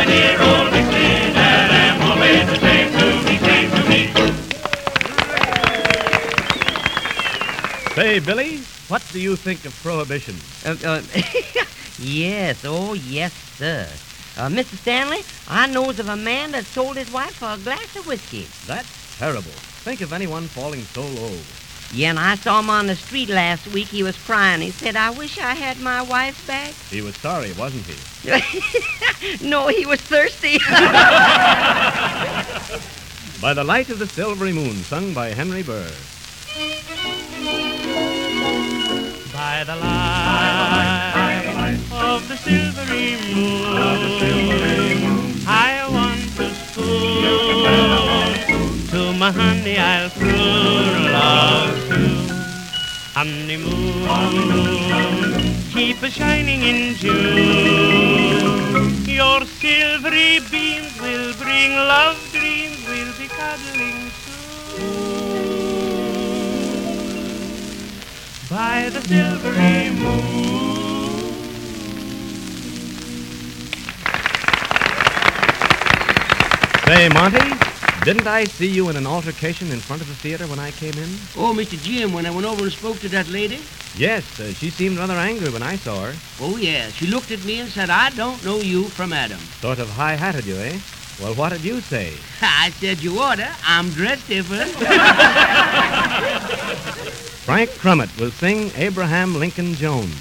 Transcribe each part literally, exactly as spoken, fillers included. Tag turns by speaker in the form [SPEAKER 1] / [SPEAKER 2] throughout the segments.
[SPEAKER 1] dear old Dixie, tell them always the same to me, same to me.
[SPEAKER 2] Say, Billy, what do you think of prohibition?
[SPEAKER 3] Uh, uh, yes, oh, yes, sir. Uh, Mister Stanley, I knows of a man that sold his wife for a glass of whiskey.
[SPEAKER 2] That's terrible. Think of anyone falling so low.
[SPEAKER 3] Yeah, and I saw him on the street last week. He was crying. He said, I wish I had my wife back.
[SPEAKER 2] He was sorry, wasn't he?
[SPEAKER 3] No, he was thirsty.
[SPEAKER 2] By the Light of the Silvery Moon, sung by Henry Burr.
[SPEAKER 1] By the light of the silvery moon, I want to spoon. To my honey I'll croon love soon. Honeymoon, keep a shining in June. Your silvery beams will bring love dreams. We'll be cuddling soon. By the silvery moon.
[SPEAKER 2] Say, Monty, didn't I see you in an altercation in front of the theater when I came in?
[SPEAKER 4] Oh, Mister Jim, when I went over and spoke to that lady?
[SPEAKER 2] Yes, uh, she seemed rather angry when I saw her.
[SPEAKER 4] Oh, yeah. She looked at me and said, I don't know you from Adam.
[SPEAKER 2] Sort of high-hatted you, eh? Well, what did you say?
[SPEAKER 4] I said, you oughta. I'm dressed different.
[SPEAKER 2] Frank Crummett will sing Abraham Lincoln Jones.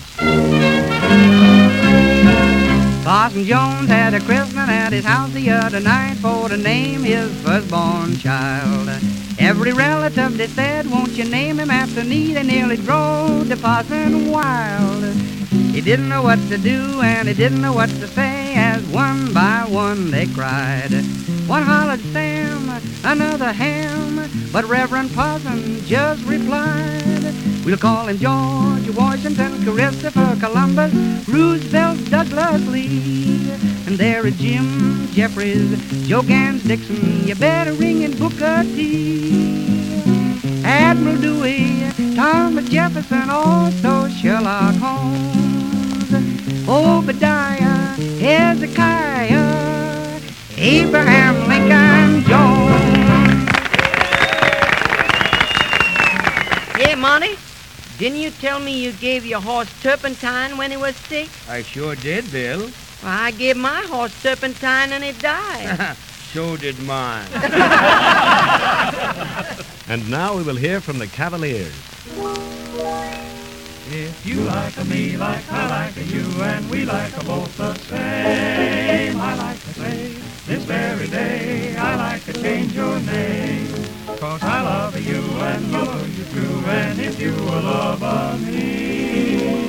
[SPEAKER 5] Parson Jones had a christening at his house the other night for to name his firstborn child. Every relative, they said, won't you name him after me? They nearly drove the parson wild. He didn't know what to do and he didn't know what to say as one by one they cried. One hollered Sam, another Ham, but Reverend Parson just replied, we'll call him George Washington, Christopher Columbus, Roosevelt, Douglas Lee. And there is Jim Jeffries, Joe Gans Dixon, you better ring in Booker T. Admiral Dewey, Thomas Jefferson, also Sherlock Holmes, Obadiah, Hezekiah, Abraham Lincoln Jones.
[SPEAKER 3] Hey, Monty, didn't you tell me you gave your horse turpentine when he was sick?
[SPEAKER 4] I sure did, Bill.
[SPEAKER 3] Well, I gave my horse turpentine and it died.
[SPEAKER 4] So did mine.
[SPEAKER 2] And now we will hear from the Cavaliers.
[SPEAKER 1] If you like a me like I like a you, and we like a both the same, I like to say this very day I like to change your name. Cause I love you and love you true, and if you will love me,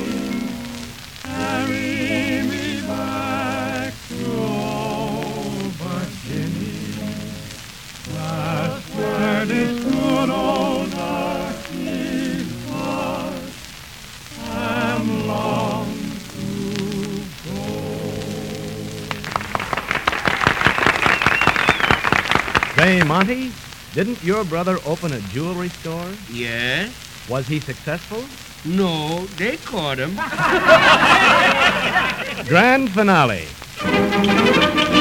[SPEAKER 1] carry me back to old Virginia. That's where this good old darky heart am long to go.
[SPEAKER 2] Say, Monty, didn't your brother open a jewelry store?
[SPEAKER 4] Yes?
[SPEAKER 2] Was he successful?
[SPEAKER 4] No, they caught him.
[SPEAKER 2] Grand finale.